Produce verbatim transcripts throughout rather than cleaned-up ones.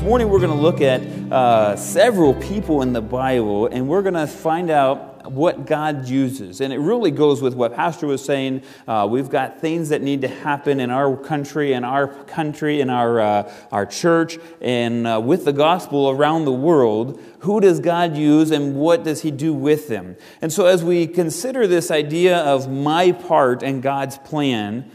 morning we're going to look at uh, several people in the Bible, and we're going to find out what God uses. And it really goes with what Pastor was saying. Uh, we've got things that need to happen in our country, in our country, in our uh, our church, and uh, with the gospel around the world. Who does God use, and what does He do with them? And so as we consider this idea of my part in God's plan,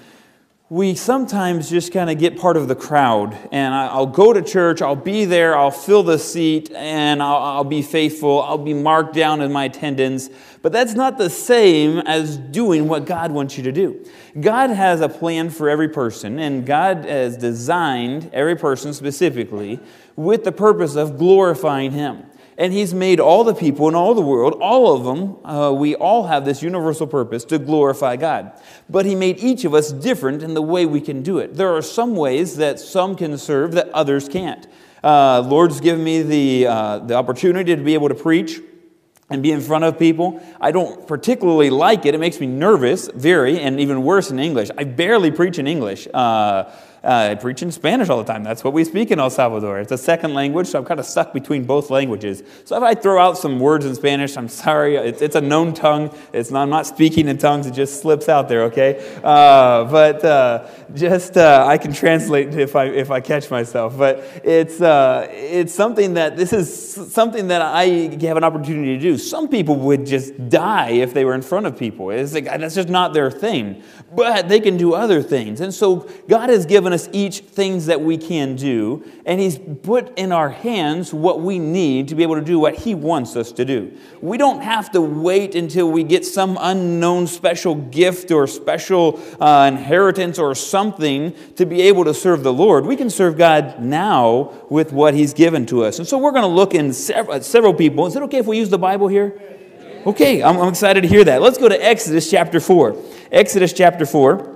we sometimes just kind of get part of the crowd, and I'll go to church, I'll be there, I'll fill the seat, and I'll, I'll be faithful, I'll be marked down in my attendance. But that's not the same as doing what God wants you to do. God has a plan for every person, and God has designed every person specifically with the purpose of glorifying Him. And He's made all the people in all the world, all of them, uh, we all have this universal purpose to glorify God. But He made each of us different in the way we can do it. There are some ways that some can serve that others can't. Uh, Lord's given me the, uh, the opportunity to be able to preach and be in front of people. I don't particularly like it. It makes me nervous, very, and even worse in English. I barely preach in English. Uh, Uh, I preach in Spanish all the time. That's what we speak in El Salvador. It's a second language, so I'm kind of stuck between both languages. So if I throw out some words in Spanish, I'm sorry. It's, it's a known tongue. It's not, I'm not speaking in tongues. It just slips out there, okay? Uh, but uh, just uh, I can translate if I if I catch myself. But it's uh, it's something that this is something that I have an opportunity to do. Some people would just die if they were in front of people. It's like, that's just not their thing. But they can do other things, and so God has given us each things that we can do, and He's put in our hands what we need to be able to do what He wants us to do. We don't have to wait until we get some unknown special gift or special uh, inheritance or something to be able to serve the Lord. We can serve God now with what He's given to us. And so we're going to look in several, several people. Is it okay if we use the Bible here? Okay, I'm, I'm excited to hear that. Let's go to Exodus chapter four. Exodus chapter four.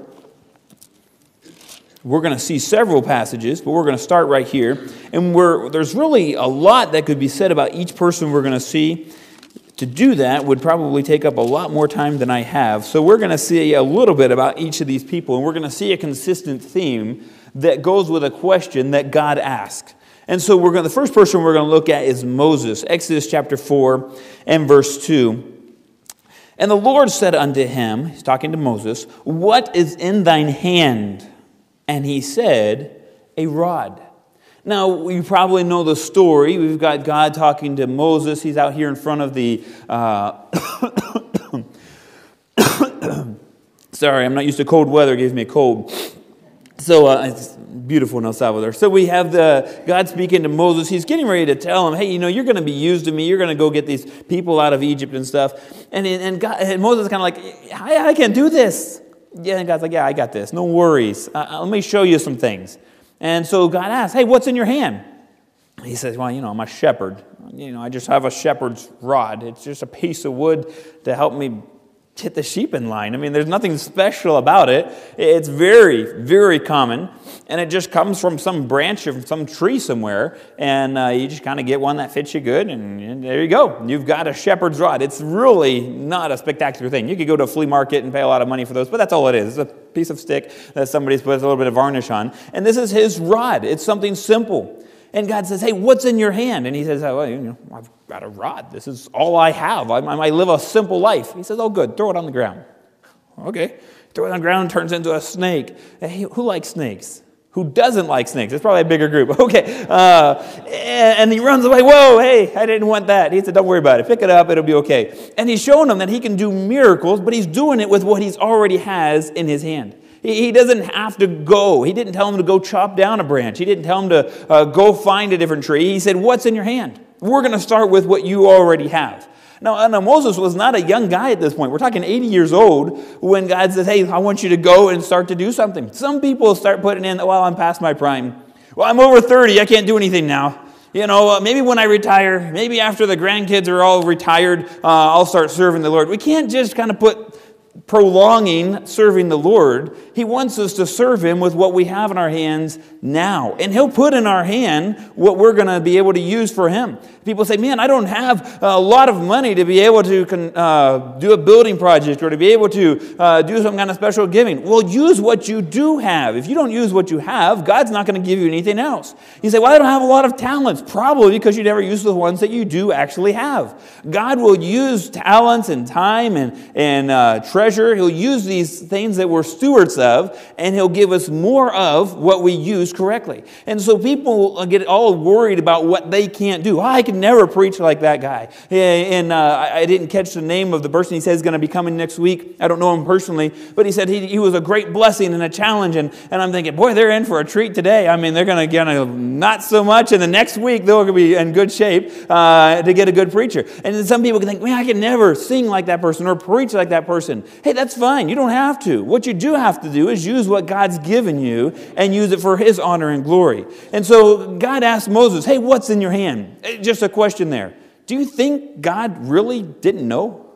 We're going to see several passages, but we're going to start right here. And we're, there's really a lot that could be said about each person we're going to see. To do that would probably take up a lot more time than I have. So we're going to see a little bit about each of these people, and we're going to see a consistent theme that goes with a question that God asked. And so we're going, the first person we're going to look at is Moses. Exodus chapter four and verse two. And the Lord said unto him, he's talking to Moses, "What is in thine hand?" And he said, "A rod." Now, you probably know the story. We've got God talking to Moses. He's out here in front of the... Uh, sorry, I'm not used to cold weather. It gives me a cold. So, uh, it's beautiful in El Salvador. So we have the God speaking to Moses. He's getting ready to tell him, hey, you know, you're going to be used of me. You're going to go get these people out of Egypt and stuff. And, and, God, and Moses is kind of like, I, I can do this. Yeah, and God's like, yeah, I got this. No worries. Uh, let me show you some things. And so God asks, hey, what's in your hand? He says, well, you know, I'm a shepherd. You know, I just have a shepherd's rod. It's just a piece of wood to help me hit the sheep in line. I mean, there's nothing special about it. It's very, very common. And it just comes from some branch of some tree somewhere. And uh, you just kind of get one that fits you good. And, and there you go. You've got a shepherd's rod. It's really not a spectacular thing. You could go to a flea market and pay a lot of money for those. But that's all it is. It's a piece of stick that somebody's put a little bit of varnish on. And this is his rod. It's something simple. And God says, hey, what's in your hand? And he says, oh, well, you know, I've got a rod. This is all I have. I, I live a simple life. He says, oh, good. Throw it on the ground. Okay. Throw it on the ground, turns into a snake. Hey, who likes snakes? Who doesn't like snakes? It's probably a bigger group. Okay. Uh, and, and he runs away. Whoa, hey, I didn't want that. He said, don't worry about it. Pick it up. It'll be okay. And he's showing them that he can do miracles, but he's doing it with what he already has in his hand. He doesn't have to go. He didn't tell him to go chop down a branch. He didn't tell him to uh, go find a different tree. He said, what's in your hand? We're going to start with what you already have. Now, now, Moses was not a young guy at this point. We're talking eighty years old when God says, hey, I want you to go and start to do something. Some people start putting in, well, I'm past my prime. Well, I'm over thirty. I can't do anything now. You know, uh, maybe when I retire, maybe after the grandkids are all retired, uh, I'll start serving the Lord. We can't just kind of put prolonging serving the Lord. He wants us to serve Him with what we have in our hands now. And He'll put in our hand what we're going to be able to use for Him. People say, man, I don't have a lot of money to be able to uh, do a building project or to be able to uh, do some kind of special giving. Well, use what you do have. If you don't use what you have, God's not going to give you anything else. You say, well, I don't have a lot of talents. Probably because you never use the ones that you do actually have. God will use talents and time and, and uh, treasure. He'll use these things that we're stewards of, and He'll give us more of what we use correctly. And so people get all worried about what they can't do. Oh, I can never preach like that guy. And uh, I didn't catch the name of the person he says is going to be coming next week. I don't know him personally, but he said he, he was a great blessing and a challenge. And, and I'm thinking, boy, they're in for a treat today. I mean, they're going to get not so much, and the next week they're going to be in good shape uh, to get a good preacher. And then some people can think, man, I can never sing like that person or preach like that person. Hey, that's fine. You don't have to. What you do have to do is use what God's given you and use it for His honor and glory. And so God asked Moses, hey, what's in your hand? Just a question there. Do you think God really didn't know?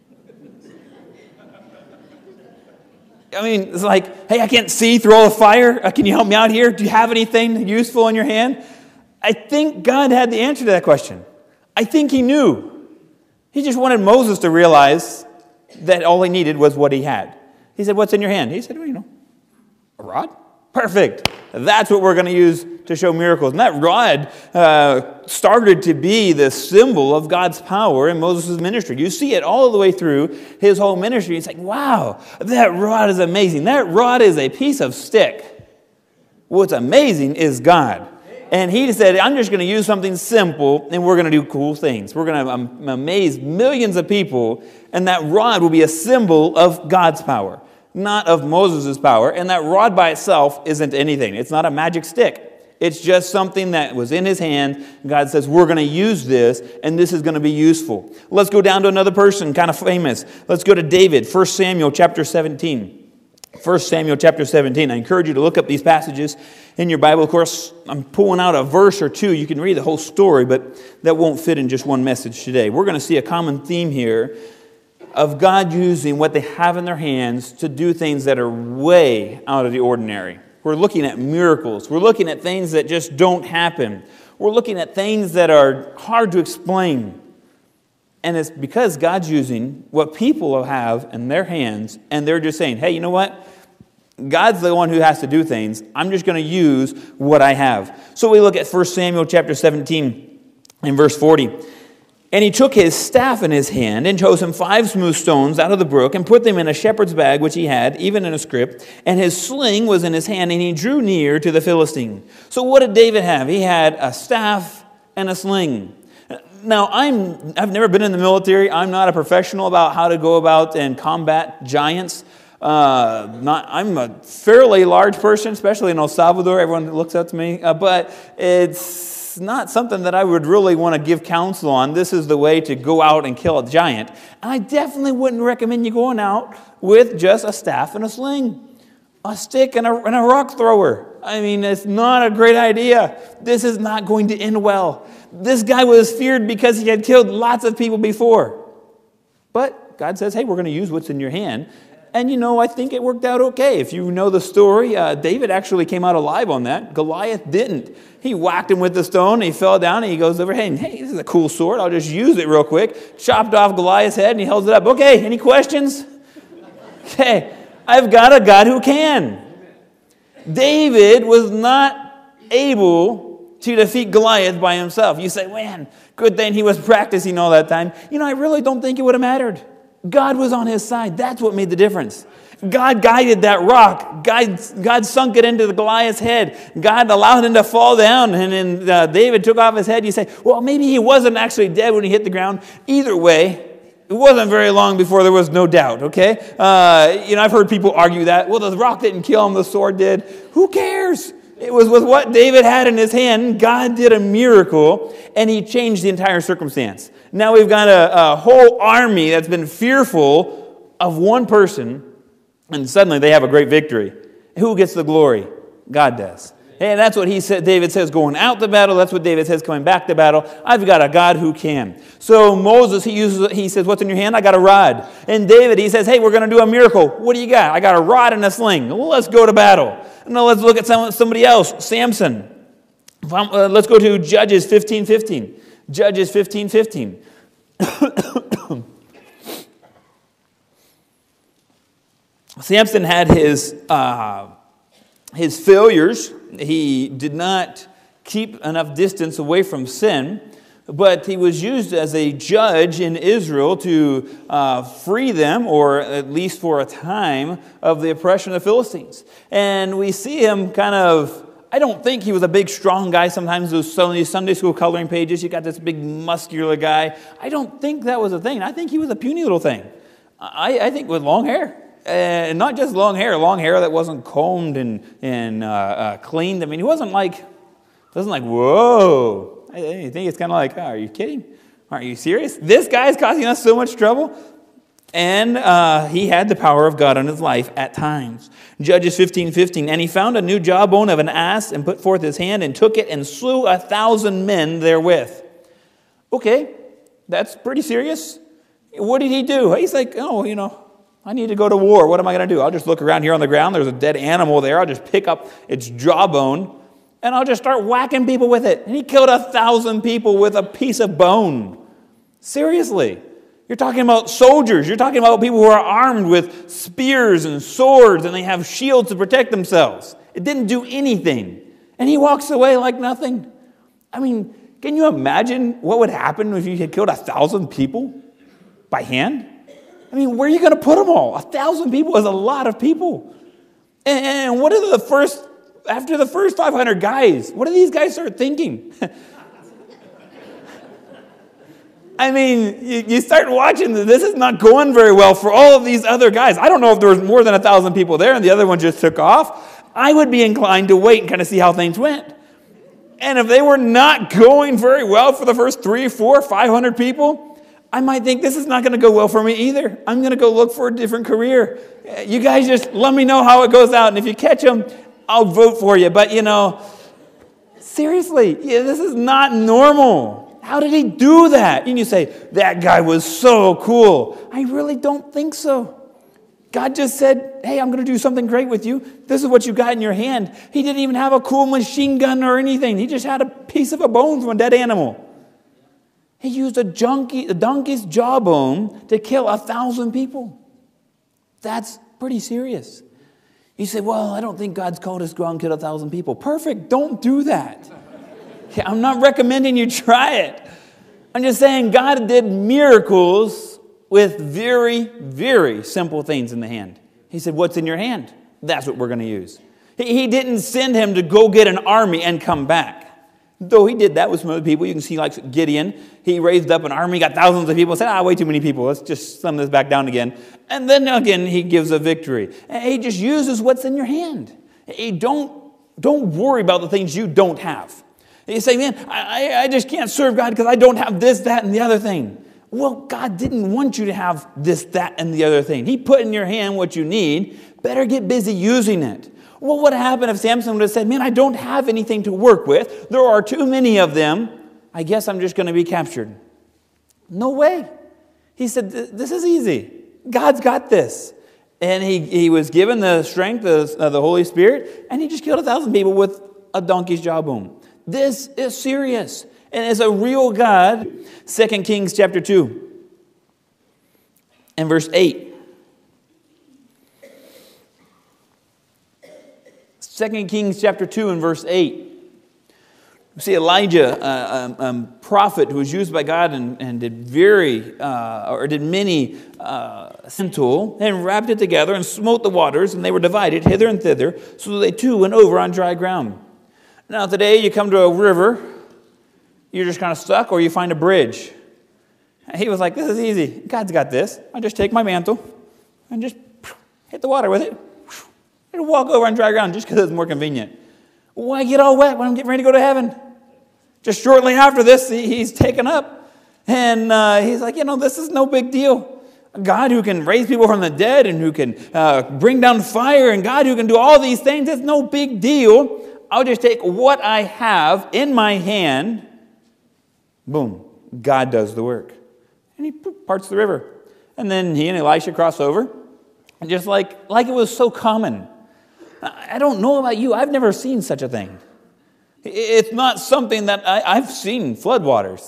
I mean, it's like, hey, I can't see through all the fire. Uh, can you help me out here? Do you have anything useful in your hand? I think God had the answer to that question. I think He knew. He just wanted Moses to realize that all he needed was what he had. He said, what's in your hand? He said, well, you know, a rod. Perfect. That's what we're going to use to show miracles. And that rod uh, started to be the symbol of God's power in Moses' ministry. You see it all the way through his whole ministry. It's like, wow, that rod is amazing. That rod is a piece of stick. What's amazing is God. And he said, I'm just going to use something simple, and we're going to do cool things. We're going to um, amaze millions of people, and that rod will be a symbol of God's power, not of Moses' power. And that rod by itself isn't anything. It's not a magic stick. It's just something that was in his hand. God says, we're going to use this, and this is going to be useful. Let's go down to another person, kind of famous. Let's go to David, First Samuel chapter seventeen. First Samuel chapter seventeen. I encourage you to look up these passages in your Bible. Of course, I'm pulling out a verse or two. You can read the whole story, but that won't fit in just one message today. We're going to see a common theme here of God using what they have in their hands to do things that are way out of the ordinary. We're looking at miracles. We're looking at things that just don't happen. We're looking at things that are hard to explain. And it's because God's using what people have in their hands, and they're just saying, hey, you know what? God's the one who has to do things. I'm just going to use what I have. So we look at First Samuel chapter seventeen and verse forty. And he took his staff in his hand and chose him five smooth stones out of the brook and put them in a shepherd's bag which he had, even in a scrip. And his sling was in his hand, and he drew near to the Philistine. So what did David have? He had a staff and a sling. Now, I'm, I've never been in the military. I'm not a professional about how to go about and combat giants. Uh, not, I'm a fairly large person, especially in El Salvador. Everyone looks up to me. Uh, but it's not something that I would really want to give counsel on. This is the way to go out and kill a giant. And I definitely wouldn't recommend you going out with just a staff and a sling. A stick and a, and a rock thrower. I mean, it's not a great idea. This is not going to end well. This guy was feared because he had killed lots of people before. But God says, hey, we're going to use what's in your hand. And you know, I think it worked out okay. If you know the story, uh, David actually came out alive on that. Goliath didn't. He whacked him with the stone, and he fell down, and he goes over, hey, hey, this is a cool sword. I'll just use it real quick. Chopped off Goliath's head, and he holds it up. Okay, any questions? Okay, I've got a God who can. David was not able to defeat Goliath by himself. You say, man, good thing he was practicing all that time. You know, I really don't think it would have mattered. God was on his side. That's what made the difference. God guided that rock. God, God sunk it into the Goliath's head. God allowed him to fall down, and then uh, David took off his head. You say, well, maybe he wasn't actually dead when he hit the ground. Either way, it wasn't very long before there was no doubt, okay? Uh, you know, I've heard people argue that. Well, the rock didn't kill him, the sword did. Who cares? It was with what David had in his hand. God did a miracle, and he changed the entire circumstance. Now we've got a, a whole army that's been fearful of one person, and suddenly they have a great victory. Who gets the glory? God does. And that's what he said. David says going out to battle. That's what David says coming back to battle. I've got a God who can. So Moses, he uses, he says, what's in your hand? I got a rod. And David, he says, hey, we're going to do a miracle. What do you got? I got a rod and a sling. Well, let's go to battle. Now let's look at some, somebody else. Samson. Uh, let's go to Judges fifteen fifteen. Judges fifteen fifteen. Samson had his uh, his failures. He did not keep enough distance away from sin, but he was used as a judge in Israel to uh, free them, or at least for a time, of the oppression of the Philistines. And we see him kind of, I don't think he was a big, strong guy. Sometimes those Sunday school coloring pages, you got this big, muscular guy. I don't think that was a thing. I think he was a puny little thing. I, I think with long hair. And not just long hair, long hair that wasn't combed and, and uh, uh, cleaned. I mean, he wasn't like, wasn't like, whoa. I, I think it's kind of like, oh, are you kidding? Aren't you serious? This guy is causing us so much trouble? And uh, he had the power of God on his life at times. Judges fifteen fifteen. And he found a new jawbone of an ass and put forth his hand and took it and slew a thousand men therewith. Okay, that's pretty serious. What did he do? He's like, oh, you know, I need to go to war. What am I going to do? I'll just look around here on the ground. There's a dead animal there. I'll just pick up its jawbone, and I'll just start whacking people with it. And he killed a thousand people with a piece of bone. Seriously. You're talking about soldiers. You're talking about people who are armed with spears and swords, and they have shields to protect themselves. It didn't do anything. And he walks away like nothing. I mean, can you imagine what would happen if you had killed a thousand people by hand? I mean, where are you going to put them all? A thousand people is a lot of people. And what are the first, after the first five hundred guys, what do these guys start thinking? I mean, you, you start watching, this is not going very well for all of these other guys. I don't know if there was more than a thousand people there and the other one just took off. I would be inclined to wait and kind of see how things went. And if they were not going very well for the first three, four, five hundred people, I might think this is not going to go well for me either. I'm going to go look for a different career. You guys just let me know how it goes out. And if you catch them, I'll vote for you. But, you know, seriously, yeah, this is not normal. How did he do that? And you say, that guy was so cool. I really don't think so. God just said, hey, I'm going to do something great with you. This is what you got in your hand. He didn't even have a cool machine gun or anything. He just had a piece of a bone from a dead animal. He used a, junkie, a donkey's jawbone to kill a thousand people. That's pretty serious. You say, well, I don't think God's called us to go out and kill a thousand people. Perfect. Don't do that. Okay, I'm not recommending you try it. I'm just saying God did miracles with very, very simple things in the hand. He said, what's in your hand? That's what we're going to use. He, he didn't send him to go get an army and come back. Though he did that with some other people. You can see like Gideon. He raised up an army, got thousands of people, said, ah, way too many people. Let's just sum this back down again. And then again, he gives a victory. And he just uses what's in your hand. He don't, don't worry about the things you don't have. You say, man, I, I just can't serve God because I don't have this, that, and the other thing. Well, God didn't want you to have this, that, and the other thing. He put in your hand what you need. Better get busy using it. What would have happened if Samson would have said, man, I don't have anything to work with. There are too many of them. I guess I'm just going to be captured. No way. He said, this is easy. God's got this. And he, he was given the strength of, of the Holy Spirit, and he just killed a thousand people with a donkey's jawbone. This is serious. And it's a real God. Second Kings chapter two and verse eight. Second Kings chapter two and verse eight. We see Elijah, a uh, um, prophet who was used by God and, and did very, uh, or did many uh, tool, and wrapped it together and smote the waters, and they were divided hither and thither, so that they too went over on dry ground. Now today you come to a river, you're just kind of stuck, or you find a bridge. And he was like, this is easy. God's got this. I just take my mantle and just hit the water with it. And walk over on dry ground just because it's more convenient. Why get all wet when I'm getting ready to go to heaven? Just shortly after this, he's taken up. And uh, he's like, you know, this is no big deal. A God who can raise people from the dead and who can uh, bring down fire, and God who can do all these things, it's no big deal. I'll just take what I have in my hand. Boom. God does the work. And he parts the river. And then he and Elisha cross over. And just like, like it was so common. I don't know about you. I've never seen such a thing. It's not something that I, I've seen floodwaters.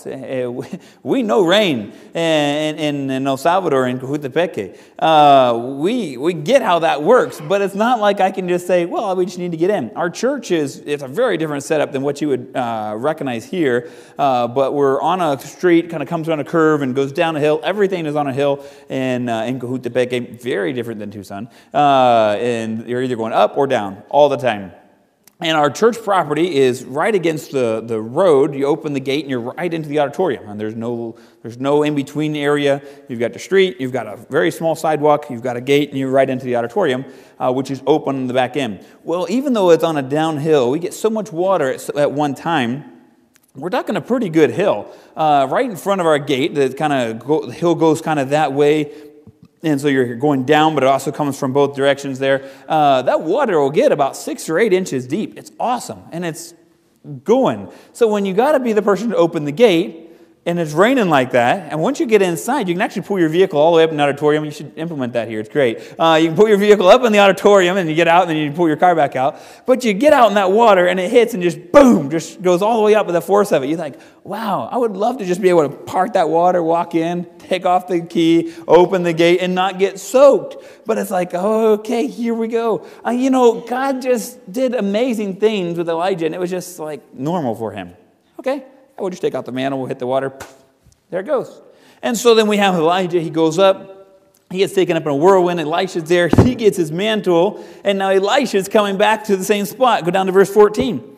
We know rain in, in, in El Salvador, in Cojutepeque. Uh, we, we get how that works, but it's not like I can just say, well, we just need to get in. Our church is it's a very different setup than what you would uh, recognize here, uh, but we're on a street, kind of comes around a curve and goes down a hill. Everything is on a hill in, uh, in Cojutepeque, very different than Tucson. Uh, and you're either going up or down all the time. And our church property is right against the, the road. You open the gate and you're right into the auditorium. And there's no there's no in-between area. You've got the street, you've got a very small sidewalk, you've got a gate, and you're right into the auditorium, uh, which is open in the back end. Well, even though it's on a downhill, we get so much water at, at one time. We're talking a pretty good hill. Uh, right in front of our gate, the, kind of go, the hill goes kind of that way. And so you're going down, but it also comes from both directions there. Uh, that water will get about six or eight inches deep. It's awesome, and it's going. So when you got to be the person to open the gate, and it's raining like that, and once you get inside, you can actually pull your vehicle all the way up in the auditorium. You should implement that here. It's great. Uh, you can pull your vehicle up in the auditorium, and you get out, and then you pull your car back out. But you get out in that water, and it hits, and just boom, just goes all the way up with the force of it. You're like, wow, I would love to just be able to park that water, walk in, take off the key, open the gate, and not get soaked. But it's like, okay, here we go. Uh, you know, God just did amazing things with Elijah, and it was just like normal for him. Okay. We'll just take out the mantle, we'll hit the water, there it goes. And so then we have Elijah, he goes up, he gets taken up in a whirlwind, Elisha's there, he gets his mantle, and now Elisha's coming back to the same spot. Go down to verse fourteen.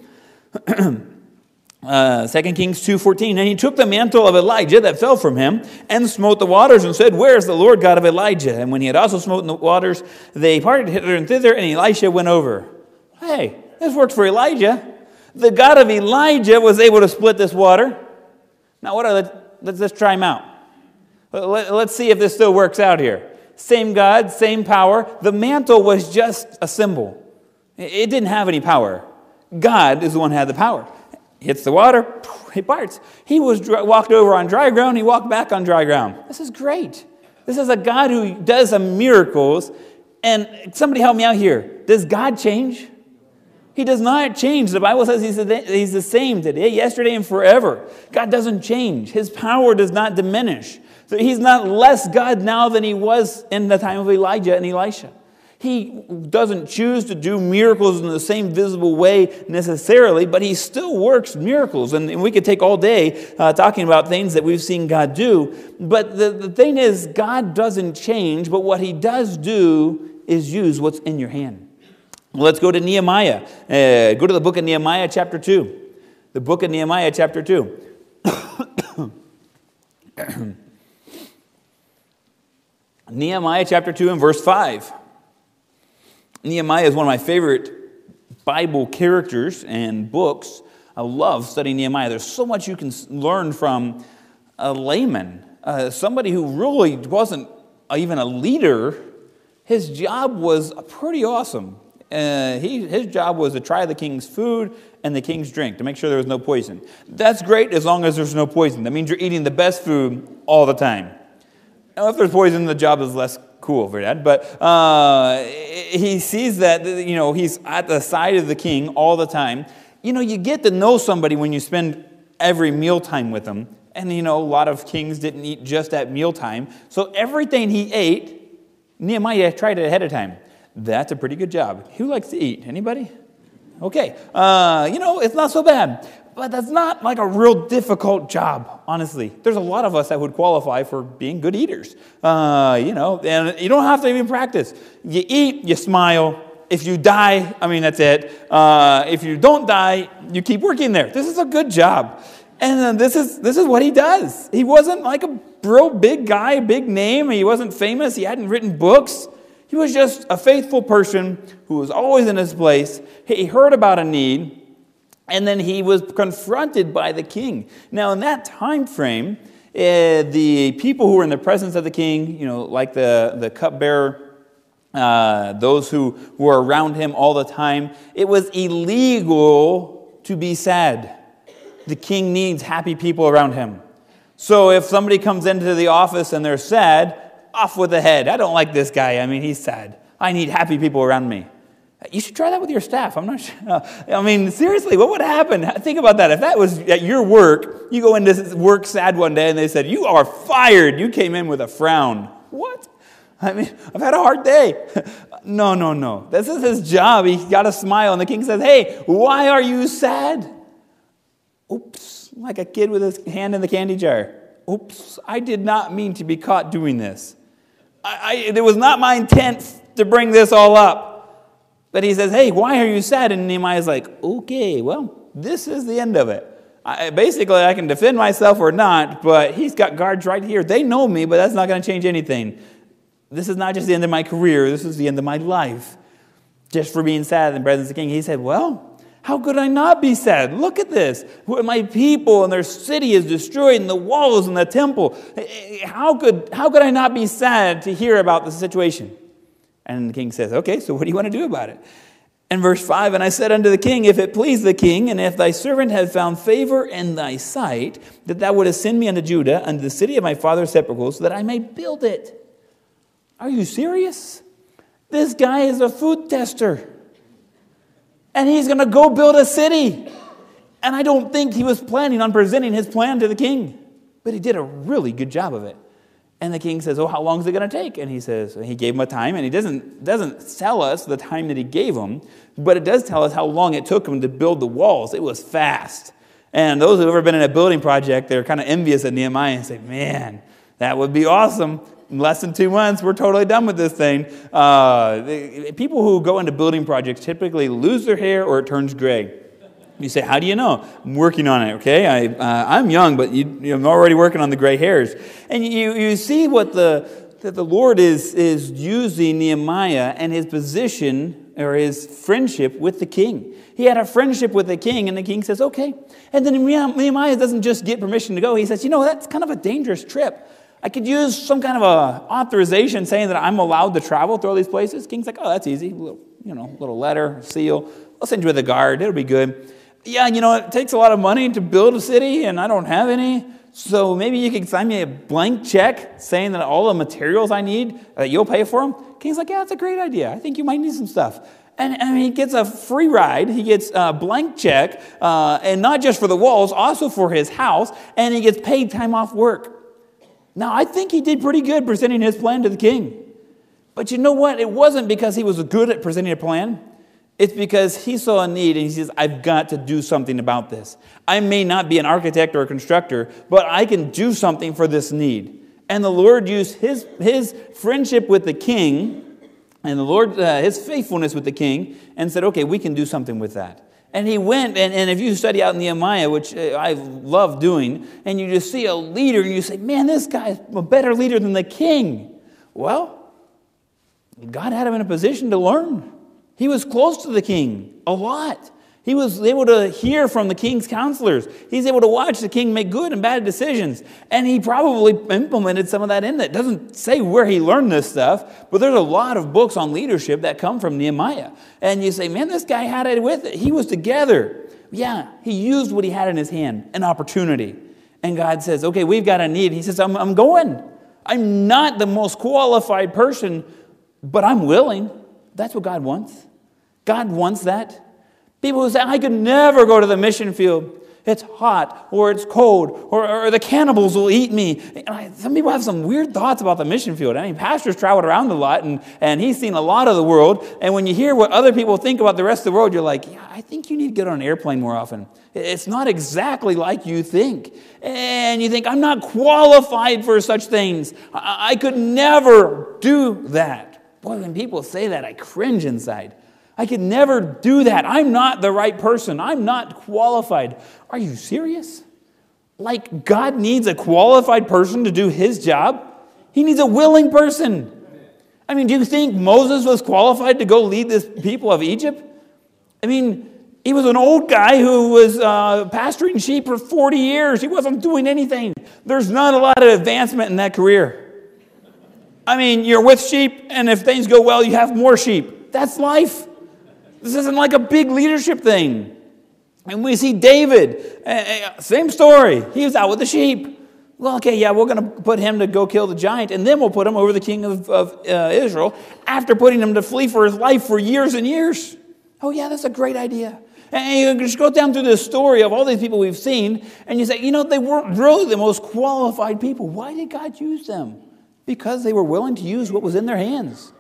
uh, Second Kings two fourteen. And he took the mantle of Elijah that fell from him, and smote the waters, and said, where is the Lord God of Elijah? And when he had also smoten the waters, they parted hither and thither, and Elisha went over. Hey, this worked for Elijah. The God of Elijah was able to split this water. Now, what are the, let's, let's try him out. Let, let's see if this still works out here. Same God, same power. The mantle was just a symbol. It didn't have any power. God is the one who had the power. Hits the water, he parts. He was walked over on dry ground, he walked back on dry ground. This is great. This is a God who does some miracles. And somebody help me out here. Does God change? He does not change. The Bible says he's the, he's the same today, yesterday, and forever. God doesn't change. His power does not diminish. So he's not less God now than he was in the time of Elijah and Elisha. He doesn't choose to do miracles in the same visible way necessarily, but he still works miracles. And, and we could take all day uh, talking about things that we've seen God do. But the, the thing is, God doesn't change, but what he does do is use what's in your hand. Let's go to Nehemiah. Uh, go to the book of Nehemiah chapter two. The book of Nehemiah chapter two. Nehemiah chapter two and verse five. Nehemiah is one of my favorite Bible characters and books. I love studying Nehemiah. There's so much you can learn from a layman, uh, somebody who really wasn't even a leader. His job was pretty awesome. Uh, he, his job was to try the king's food and the king's drink to make sure there was no poison. That's great as long as there's no poison. That means you're eating the best food all the time. Now, if there's poison, the job is less cool for that. But uh, he sees that, you know, he's at the side of the king all the time. You know, you get to know somebody when you spend every mealtime with them. And, you know, a lot of kings didn't eat just at mealtime. So everything he ate, Nehemiah tried it ahead of time. That's a pretty good job. Who likes to eat? Anybody? Okay. Uh, you know, it's not so bad. But that's not like a real difficult job, honestly. There's a lot of us that would qualify for being good eaters. Uh, you know, and you don't have to even practice. You eat, you smile. If you die, I mean, that's it. Uh, if you don't die, you keep working there. This is a good job. And uh, this is this is what he does. He wasn't like a real big guy, big name. He wasn't famous. He hadn't written books. He was just a faithful person who was always in his place. He heard about a need, and then he was confronted by the king. Now, in that time frame, uh, the people who were in the presence of the king, you know, like the, the cupbearer uh, those who were around him all the time. It was illegal to be sad. The king needs happy people around him. So if somebody comes into the office and they're sad, off with the head. I don't like this guy. I mean, he's sad. I need happy people around me. You should try that with your staff. I'm not sure. I mean, seriously, what would happen? Think about that. If that was at your work, you go into work sad one day and they said, you are fired. You came in with a frown. What? I mean, I've had a hard day. No, no, no. This is his job. He got a smile. And the king says, hey, why are you sad? Oops, like a kid with his hand in the candy jar. Oops, I did not mean to be caught doing this. I, I, it was not my intent to bring this all up. But he says, hey, why are you sad? And Nehemiah's like, okay, well, this is the end of it. I, basically, I can defend myself or not, but he's got guards right here. They know me, but that's not going to change anything. This is not just the end of my career. This is the end of my life. Just for being sad in the presence of the king. He said, well, how could I not be sad? Look at this. My people and their city is destroyed and the walls and the temple. How could, how could I not be sad to hear about the situation? And the king says, okay, so what do you want to do about it? And verse five, and I said unto the king, if it please the king, and if thy servant have found favor in thy sight, that thou wouldest send me unto Judah, unto the city of my father's sepulchre, so that I may build it. Are you serious? This guy is a food tester. And he's going to go build a city. And I don't think he was planning on presenting his plan to the king. But he did a really good job of it. And the king says, oh, how long is it going to take? And he says, he gave him a time. And he doesn't, doesn't tell us the time that he gave him. But it does tell us how long it took him to build the walls. It was fast. And those who have ever been in a building project, they're kind of envious of Nehemiah and say, man, that would be awesome. In less than two months, we're totally done with this thing. Uh, they, people who go into building projects typically lose their hair or it turns gray. You say, how do you know? I'm working on it, okay? I, uh, I'm young, but you, I'm already working on the gray hairs. And you, you see what the, that the Lord is, is using Nehemiah and his position or his friendship with the king. He had a friendship with the king, and the king says, okay. And then Nehemiah doesn't just get permission to go. He says, you know, that's kind of a dangerous trip. I could use some kind of a authorization saying that I'm allowed to travel through all these places. King's like, oh, that's easy. Little, you know, little letter, seal. I'll send you with a guard. It'll be good. Yeah, you know, it takes a lot of money to build a city, and I don't have any. So maybe you can sign me a blank check saying that all the materials I need, that you'll pay for them. King's like, yeah, that's a great idea. I think you might need some stuff. And, and he gets a free ride. He gets a blank check, uh, and not just for the walls, also for his house, and he gets paid time off work. Now, I think he did pretty good presenting his plan to the king. But you know what? It wasn't because he was good at presenting a plan. It's because he saw a need and he says, I've got to do something about this. I may not be an architect or a constructor, but I can do something for this need. And the Lord used his, his friendship with the king and the Lord, uh, his faithfulness with the king and said, okay, we can do something with that. And he went, and, and if you study out Nehemiah, which I love doing, and you just see a leader, and you say, man, this guy is a better leader than the king. Well, God had him in a position to learn. He was close to the king a lot. He was able to hear from the king's counselors. He's able to watch the king make good and bad decisions. And he probably implemented some of that in that. It doesn't say where he learned this stuff, but there's a lot of books on leadership that come from Nehemiah. And you say, man, this guy had it with it. He was together. Yeah, he used what he had in his hand, an opportunity. And God says, okay, we've got a need. He says, I'm, I'm going. I'm not the most qualified person, but I'm willing. That's what God wants. God wants that. People who say, I could never go to the mission field. It's hot, or it's cold, or, or the cannibals will eat me. And I, some people have some weird thoughts about the mission field. I mean, pastor's traveled around a lot, and, and he's seen a lot of the world. And when you hear what other people think about the rest of the world, you're like, yeah, I think you need to get on an airplane more often. It's not exactly like you think. And you think, I'm not qualified for such things. I, I could never do that. Boy, when people say that, I cringe inside. I could never do that. I'm not the right person. I'm not qualified. Are you serious? Like God needs a qualified person to do his job? He needs a willing person. I mean, do you think Moses was qualified to go lead this people of Egypt? I mean, he was an old guy who was uh, pasturing sheep for forty years. He wasn't doing anything. There's not a lot of advancement in that career. I mean, you're with sheep, and if things go well, you have more sheep. That's life. This isn't like a big leadership thing. And we see David, uh, same story. He was out with the sheep. Well, okay, yeah, we're going to put him to go kill the giant, and then we'll put him over the king of, of uh, Israel after putting him to flee for his life for years and years. Oh, yeah, that's a great idea. And you just go down through this story of all these people we've seen, and you say, you know, they weren't really the most qualified people. Why did God use them? Because they were willing to use what was in their hands.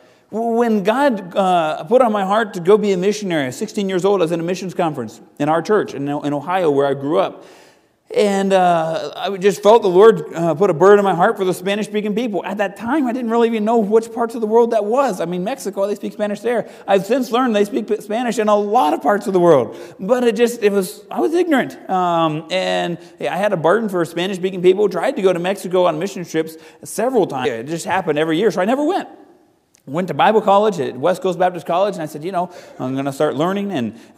When God uh, put on my heart to go be a missionary, sixteen years old, I was in a missions conference in our church in, in Ohio where I grew up. And uh, I just felt the Lord uh, put a burden in my heart for the Spanish-speaking people. At that time, I didn't really even know which parts of the world that was. I mean, Mexico, they speak Spanish there. I've since learned they speak Spanish in a lot of parts of the world. But it just, it was, I was ignorant. Um, and yeah, I had a burden for Spanish-speaking people. Tried to go to Mexico on mission trips several times. It just happened every year, so I never went. Went to Bible college at West Coast Baptist College, and I said, you know, I'm going to start learning, and uh,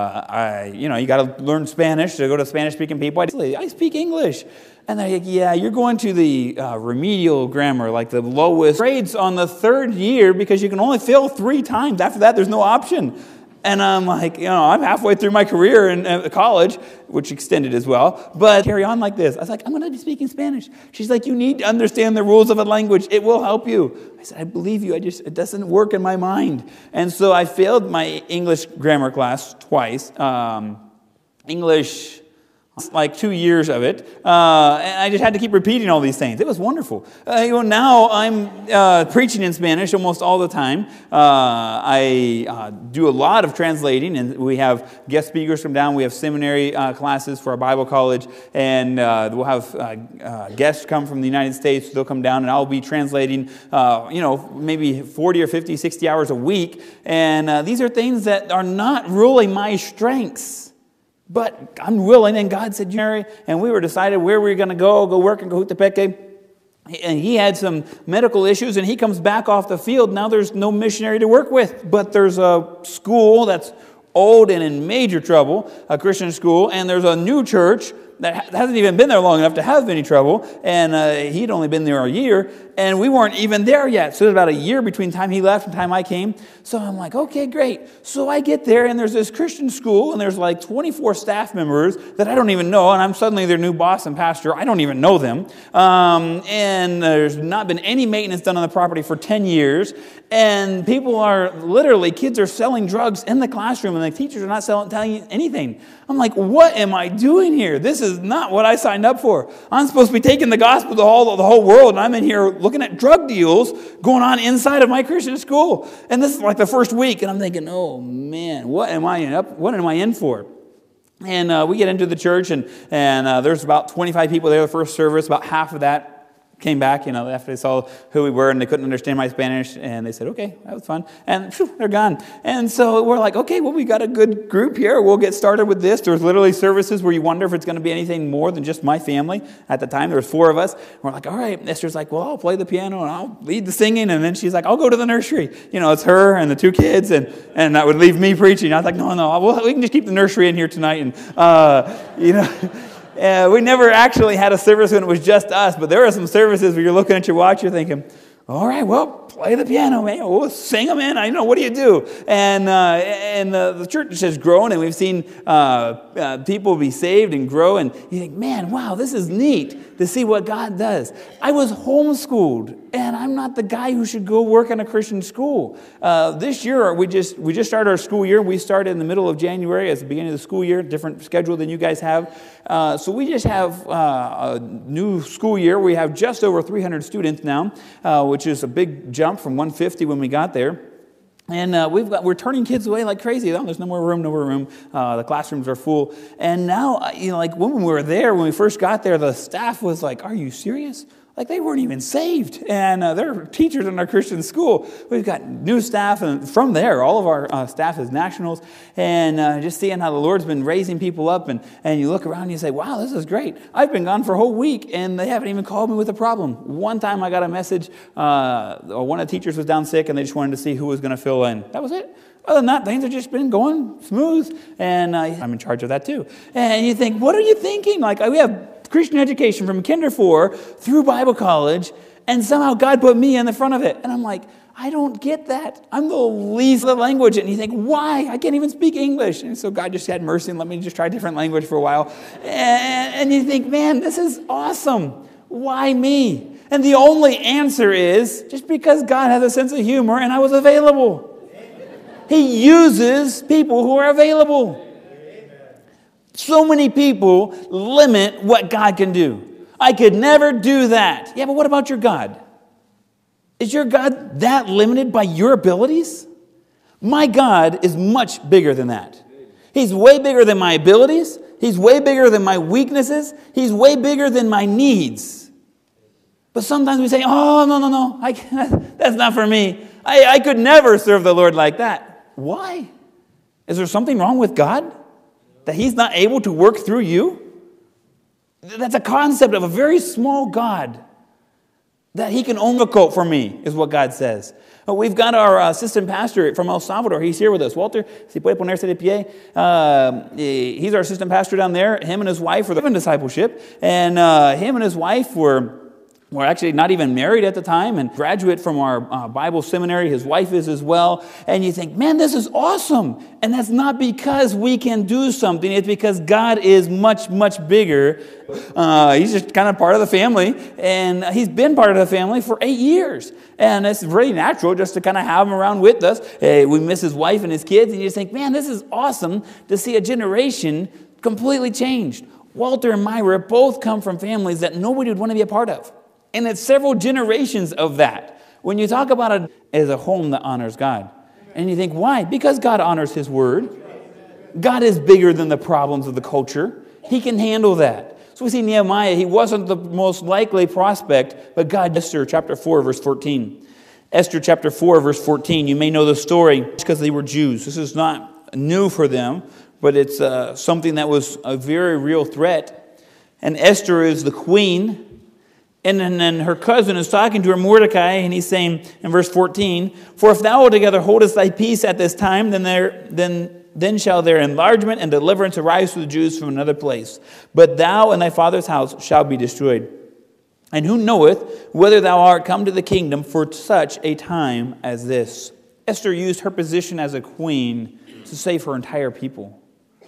I, you know, you got to learn Spanish to go to Spanish-speaking people. I, I speak English. And they're like, yeah, you're going to the uh, remedial grammar, like the lowest grades on the third year because you can only fail three times. After that, there's no option. And I'm like, you know, I'm halfway through my career in uh, college, which extended as well, but carry on like this. I was like, I'm going to be speaking Spanish. She's like, you need to understand the rules of a language. It will help you. I said, I believe you. I just, it doesn't work in my mind. And so I failed my English grammar class twice. Um, English... like two years of it, uh, and I just had to keep repeating all these things. It was wonderful. Uh, you know, now I'm uh, preaching in Spanish almost all the time. Uh, I uh, do a lot of translating, and we have guest speakers come down. We have seminary uh, classes for our Bible college, and uh, we'll have uh, uh, guests come from the United States. They'll come down, and I'll be translating, uh, you know, maybe forty or fifty, sixty hours a week. And uh, these are things that are not really my strengths. But I'm willing, and God said, Jerry, and we were decided where we were going to go, go work in Cojutepeque. And he had some medical issues, and he comes back off the field. Now there's no missionary to work with, but there's a school that's old and in major trouble, a Christian school, and there's a new church that hasn't even been there long enough to have any trouble, and uh, he'd only been there a year, and we weren't even there yet. So it was about a year between the time he left and the time I came. So I'm like, okay, great. So I get there, and there's this Christian school, and there's like twenty-four staff members that I don't even know, and I'm suddenly their new boss and pastor. I don't even know them. Um, and there's not been any maintenance done on the property for ten years, and people are literally, kids are selling drugs in the classroom, and the teachers are not selling, telling you anything. I'm like, what am I doing here? This is not what I signed up for. I'm supposed to be taking the gospel to the whole, the whole world, and I'm in here looking at drug deals going on inside of my Christian school. And this is like the first week, and I'm thinking, oh man, what am I up? What am I in for? And uh, we get into the church, and and uh, there's about twenty-five people there the first service. About half of that came back, you know, after they saw who we were, and they couldn't understand my Spanish, and they said, okay, that was fun, and phew, they're gone. And so we're like, okay, well, we got a good group here. We'll get started with this. There's literally services where you wonder if it's going to be anything more than just my family. At the time, there was four of us. We're like, all right. Esther's like, well, I'll play the piano, and I'll lead the singing, and then she's like, I'll go to the nursery. You know, it's her and the two kids, and, and that would leave me preaching. I was like, no, no, well, we can just keep the nursery in here tonight, and, uh, you know... Uh, we never actually had a service when it was just us, but there are some services where you're looking at your watch, you're thinking, all right, well, play the piano, man. We'll sing them in. I know, what do you do? And uh, and the, the church has grown, and we've seen uh, uh, people be saved and grow, and you think, man, wow, this is neat to see what God does. I was homeschooled, and I'm not the guy who should go work in a Christian school. Uh, this year, we just we just started our school year. We started in the middle of January as the beginning of the school year, different schedule than you guys have. Uh, so we just have uh, a new school year. We have just over three hundred students now, uh, which is a big jump from one hundred fifty when we got there. And uh, we've got, we're turning kids away like crazy. Oh, there's no more room, no more room. Uh, the classrooms are full. And now, you know, like when we were there, when we first got there, the staff was like, are you serious? Like they weren't even saved. And uh, they're teachers in our Christian school. We've got new staff, and from there, all of our uh, staff is nationals. And uh, just seeing how the Lord's been raising people up, and, and you look around and you say, wow, this is great. I've been gone for a whole week, and they haven't even called me with a problem. One time I got a message, uh, one of the teachers was down sick, and they just wanted to see who was going to fill in. That was it. Other than that, things have just been going smooth, and uh, I'm in charge of that too. And you think, what are you thinking? Like, we have Christian education from kinder four through Bible college, And somehow God put me in the front of it. And I'm like, I don't get that. I'm the least of the language. And you think, why? I can't even speak English. And so God just had mercy and let me just try a different language for a while. And, and you think, man, this is awesome. Why me? And the only answer is just because God has a sense of humor and I was available. He uses people who are available. So many people limit what God can do. I could never do that. Yeah, but what about your God? Is your God that limited by your abilities? My God is much bigger than that. He's way bigger than my abilities. He's way bigger than my weaknesses. He's way bigger than my needs. But sometimes we say, oh, no, no, no, I can't, that's not for me. I, I could never serve the Lord like that. Why? Is there something wrong with God? That He's not able to work through you? That's a concept of a very small God. That He can only coat for me, is what God says. We've got our assistant pastor from El Salvador. He's here with us. Walter, si puede ponerse de pie. Uh, he's our assistant pastor down there. Him and his wife were in discipleship. And uh, him and his wife were... We're actually not even married at the time and graduate from our uh, Bible seminary. His wife is as well. And you think, man, this is awesome. And that's not because we can do something. It's because God is much, much bigger. Uh, he's just kind of part of the family. And he's been part of the family for eight years. And it's really natural just to kind of have him around with us. Hey, we miss his wife and his kids. And you just think, man, this is awesome to see a generation completely changed. Walter and Myra both come from families that nobody would want to be a part of. And it's several generations of that. When you talk about it as a home that honors God. And you think, why? Because God honors His word. God is bigger than the problems of the culture. He can handle that. So we see Nehemiah, he wasn't the most likely prospect, but God, Esther chapter four, verse fourteen. Esther chapter four, verse fourteen. You may know the story because they were Jews. This is not new for them, but it's uh, something that was a very real threat. And Esther is the queen. And then, then her cousin is talking to her, Mordecai, and he's saying in verse fourteen, for if thou altogether holdest thy peace at this time, then there, then, then shall their enlargement and deliverance arise to the Jews from another place. But thou and thy father's house shall be destroyed. And who knoweth whether thou art come to the kingdom for such a time as this? Esther used her position as a queen to save her entire people.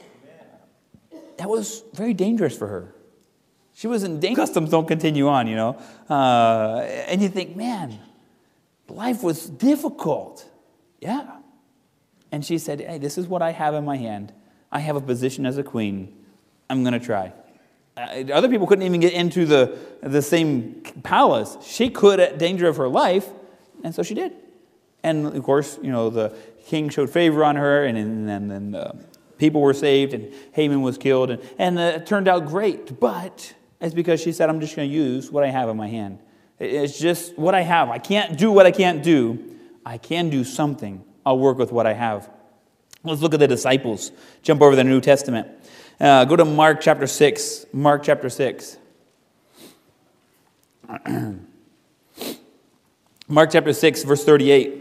That was very dangerous for her. She was in danger. Customs don't continue on, you know. Uh, and you think, man, life was difficult. Yeah. And she said, hey, this is what I have in my hand. I have a position as a queen. I'm going to try. Uh, other people couldn't even get into the, the same palace. She could at danger of her life, and so she did. And, of course, you know, the king showed favor on her, and then and, uh, people were saved, and Haman was killed, and, and uh, it turned out great. But it's because she said, I'm just going to use what I have in my hand. It's just what I have. I can't do what I can't do. I can do something. I'll work with what I have. Let's look at the disciples. Jump over to the New Testament. Uh, go to Mark chapter six. Mark chapter six. Mark chapter six, verse thirty-eight.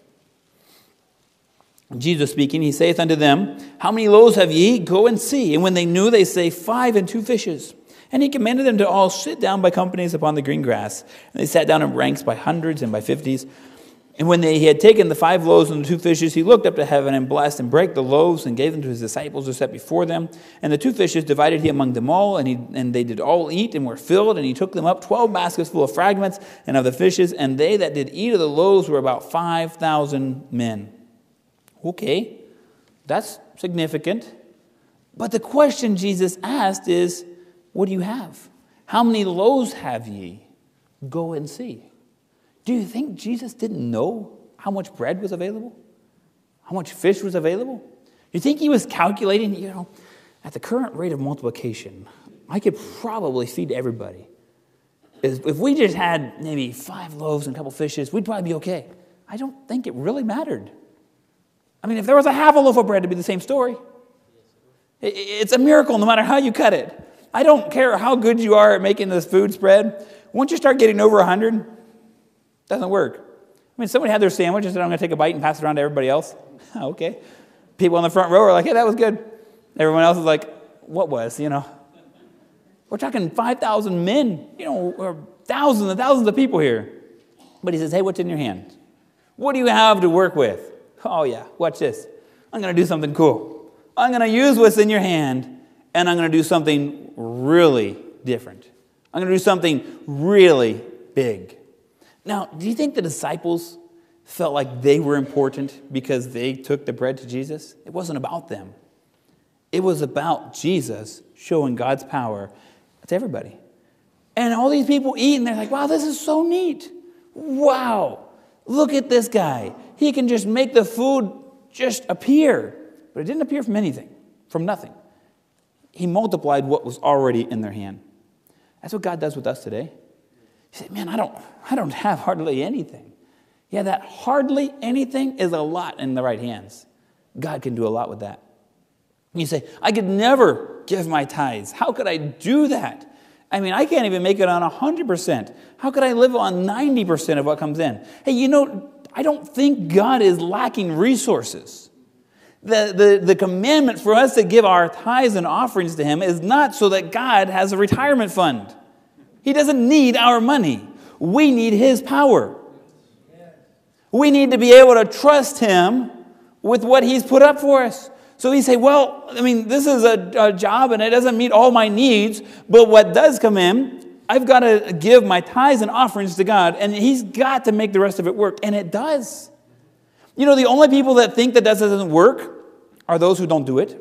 Jesus speaking, he saith unto them, how many loaves have ye? Go and see. And when they knew, they say, five and two fishes. And he commanded them to all sit down by companies upon the green grass. And they sat down in ranks by hundreds and by fifties. And when they, he had taken the five loaves and the two fishes, he looked up to heaven and blessed and brake the loaves and gave them to his disciples to set before them. And the two fishes divided he among them all, and, he, and they did all eat and were filled. And he took them up, twelve baskets full of fragments and of the fishes. And they that did eat of the loaves were about five thousand men. Okay, that's significant. But the question Jesus asked is, what do you have? How many loaves have ye? Go and see. Do you think Jesus didn't know how much bread was available? How much fish was available? You think he was calculating, you know, at the current rate of multiplication, I could probably feed everybody. If we just had maybe five loaves and a couple fishes, we'd probably be okay. I don't think it really mattered. I mean, if there was a half a loaf of bread, it'd be the same story. It's a miracle no matter how you cut it. I don't care how good you are at making this food spread. Once you start getting over one hundred, it doesn't work. I mean, somebody had their sandwich and said, I'm going to take a bite and pass it around to everybody else. Okay. People on the front row are like, hey, that was good. Everyone else is like, what was, you know? We're talking five thousand men, you know, or thousands and thousands of people here. But he says, hey, what's in your hand? What do you have to work with? Oh, yeah, watch this. I'm going to do something cool. I'm going to use what's in your hand, and I'm going to do something really different. I'm going to do something really big. Now, do you think the disciples felt like they were important because they took the bread to Jesus? It wasn't about them. It was about Jesus showing God's power to everybody. And all these people eat, and they're like, wow, this is so neat. Wow, look at this guy. He can just make the food just appear. But it didn't appear from anything, from nothing. He multiplied what was already in their hand. That's what God does with us today. He said, man, I don't, I don't have hardly anything. Yeah, that hardly anything is a lot in the right hands. God can do a lot with that. And you say, I could never give my tithes. How could I do that? I mean, I can't even make it on one hundred percent. How could I live on ninety percent of what comes in? Hey, you know, I don't think God is lacking resources. The, the, the commandment for us to give our tithes and offerings to him is not so that God has a retirement fund. He doesn't need our money. We need his power. We need to be able to trust him with what he's put up for us. So he say, well, I mean, this is a, a job and it doesn't meet all my needs, but what does come in, I've got to give my tithes and offerings to God, and he's got to make the rest of it work, and it does. You know, the only people that think that that doesn't work are those who don't do it.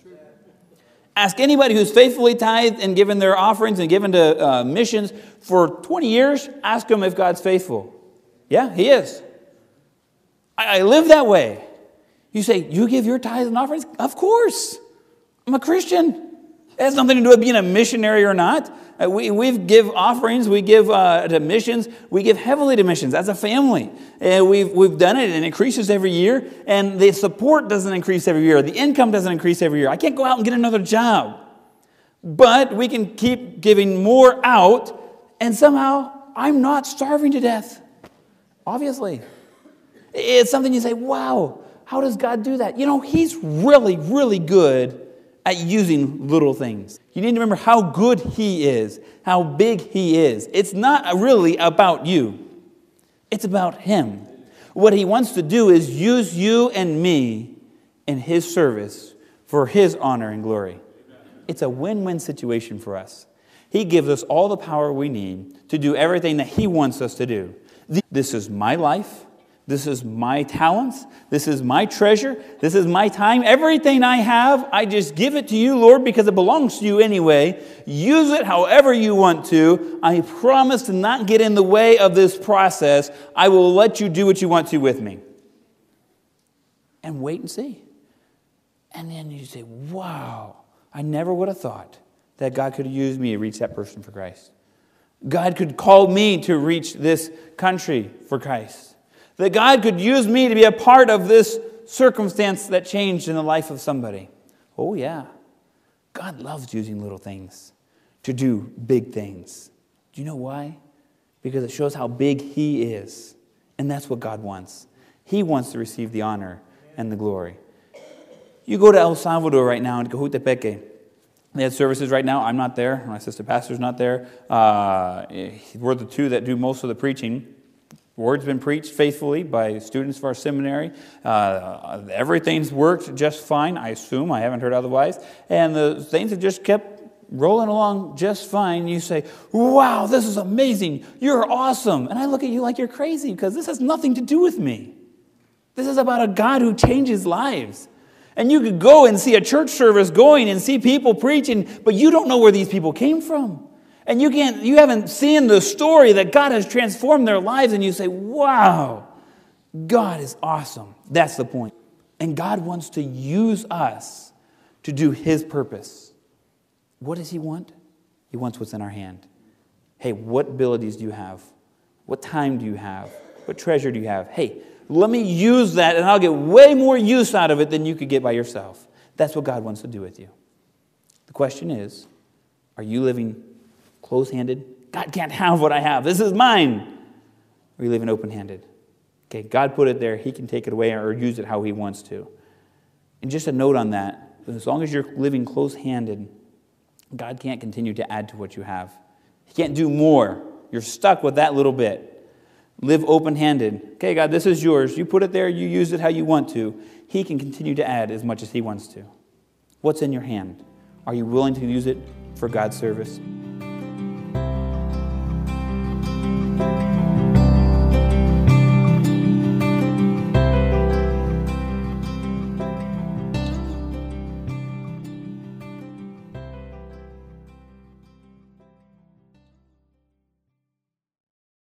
Ask anybody who's faithfully tithed and given their offerings and given to uh, missions for twenty years, ask them if God's faithful. Yeah, he is. I, I live that way. You say, you give your tithes and offerings? Of course. I'm a Christian. It has nothing to do with being a missionary or not. Uh, we we give offerings, we give uh, to missions, we give heavily to missions as a family. And we've, we've done it, and it increases every year. And the support doesn't increase every year. The income doesn't increase every year. I can't go out and get another job. But we can keep giving more out, and somehow I'm not starving to death. Obviously. It's something you say, wow. How does God do that? You know, he's really, really good at using little things. You need to remember how good he is, how big he is. It's not really about you. It's about him. What he wants to do is use you and me in his service for his honor and glory. It's a win-win situation for us. He gives us all the power we need to do everything that he wants us to do. This is my life. This is my talents. This is my treasure. This is my time. Everything I have, I just give it to you, Lord, because it belongs to you anyway. Use it however you want to. I promise to not get in the way of this process. I will let you do what you want to with me. And wait and see. And then you say, wow, I never would have thought that God could use me to reach that person for Christ. God could call me to reach this country for Christ. That God could use me to be a part of this circumstance that changed in the life of somebody. Oh, yeah. God loves using little things to do big things. Do you know why? Because it shows how big he is. And that's what God wants. He wants to receive the honor and the glory. You go to El Salvador right now in Cojutepeque. They have services right now. I'm not there. My sister pastor's not there. Uh, we're the two that do most of the preaching. Word's been preached faithfully by students of our seminary. Uh, everything's worked just fine, I assume. I haven't heard otherwise. And the things have just kept rolling along just fine. You say, wow, this is amazing. You're awesome. And I look at you like you're crazy because this has nothing to do with me. This is about a God who changes lives. And you could go and see a church service going and see people preaching, but you don't know where these people came from. And you can't, you haven't seen the story that God has transformed their lives, and you say, wow, God is awesome. That's the point. And God wants to use us to do his purpose. What does he want? He wants what's in our hand. Hey, what abilities do you have? What time do you have? What treasure do you have? Hey, let me use that, and I'll get way more use out of it than you could get by yourself. That's what God wants to do with you. The question is, are you living close-handed? God can't have what I have. This is mine. Or are you living open-handed? Okay, God put it there. He can take it away or use it how he wants to. And just a note on that, as long as you're living close-handed, God can't continue to add to what you have. He can't do more. You're stuck with that little bit. Live open-handed. Okay, God, this is yours. You put it there. You use it how you want to. He can continue to add as much as he wants to. What's in your hand? Are you willing to use it for God's service?